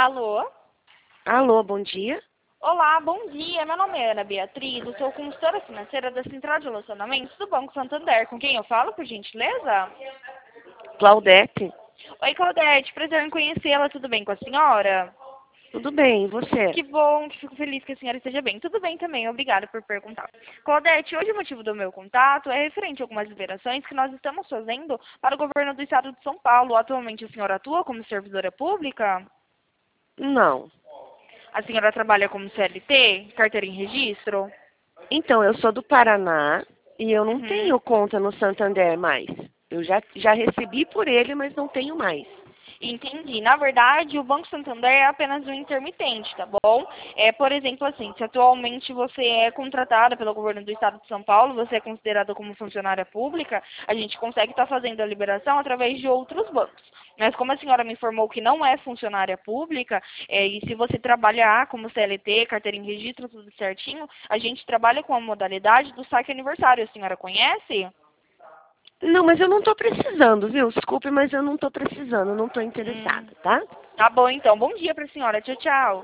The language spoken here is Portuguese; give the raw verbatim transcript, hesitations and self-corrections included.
Alô? Alô, bom dia. Olá, bom dia. Meu nome é Ana Beatriz, eu sou consultora financeira da Central de Relacionamentos do Banco Santander. Com quem eu falo, por gentileza? Claudete. Oi, Claudete. Prazer em conhecê-la. Tudo bem com a senhora? Tudo bem, e você? Que bom, que fico feliz que a senhora esteja bem. Tudo bem também, obrigada por perguntar. Claudete, hoje o motivo do meu contato é referente a algumas liberações que nós estamos fazendo para o governo do estado de São Paulo. Atualmente a senhora atua como servidora pública? Não. A senhora trabalha como C L T, carteira em registro? Então, eu sou do Paraná e eu não Uhum. tenho conta no Santander mais. Eu já, já recebi por ele, mas não tenho mais. Entendi. Na verdade, o Banco Santander é apenas um intermitente, tá bom? É, por exemplo, assim, se atualmente você é contratada pelo governo do estado de São Paulo, você é considerada como funcionária pública, a gente consegue estar fazendo a liberação através de outros bancos. Mas como a senhora me informou que não é funcionária pública, é, e se você trabalhar como C L T, carteira em registro, tudo certinho, a gente trabalha com a modalidade do saque aniversário. A senhora conhece? Não, mas eu não estou precisando, viu? Desculpe, mas eu não estou precisando, não estou Hum, interessada, tá? tá bom então. Bom dia pra senhora. Tchau, tchau.